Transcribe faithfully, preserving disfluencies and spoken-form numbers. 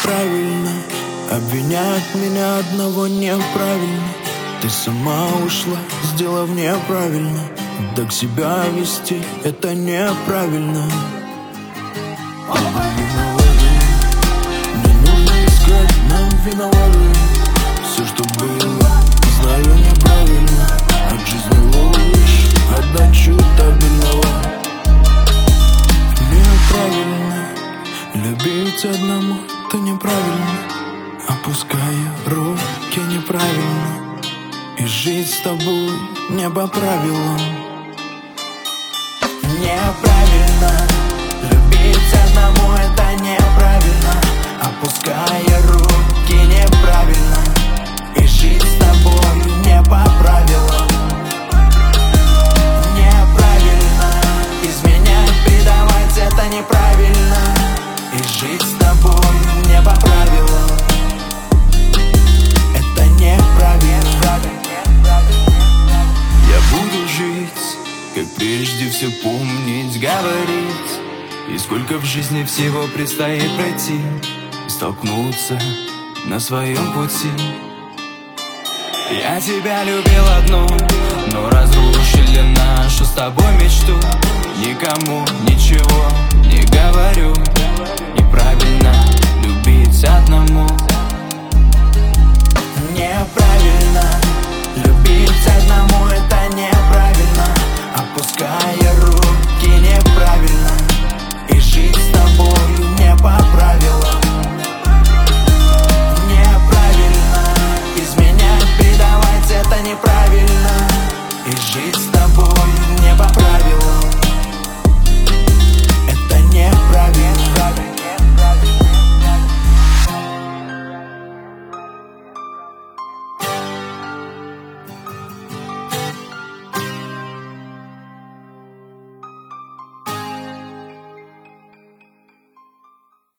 неправильно обвинять меня одного неправильно. Ты сама ушла, сделав неправильно. Так себя вести — это неправильно. Не нужно искать нам виноватых. Все, что было, знаю неправильно. От жизни ловишь отдачу табельного. Неправильно любить одному — это неправильно. Опуская руки неправильно. И жить с тобой не по правилам. Неправильно любить одному — это неправильно. Опуская руки неправильно. И жить с тобой не по правилам. Неправильно изменять, предавать — это неправильно. И жить с тобой не по правилам. Это неправильно. Я буду жить, как прежде, все помнить, говорить. И сколько в жизни всего предстоит пройти и столкнуться на своем пути. Я тебя любил одну, но разрушили нашу с тобой мечту. Никому ничего не говорю. Неправильно любить одному.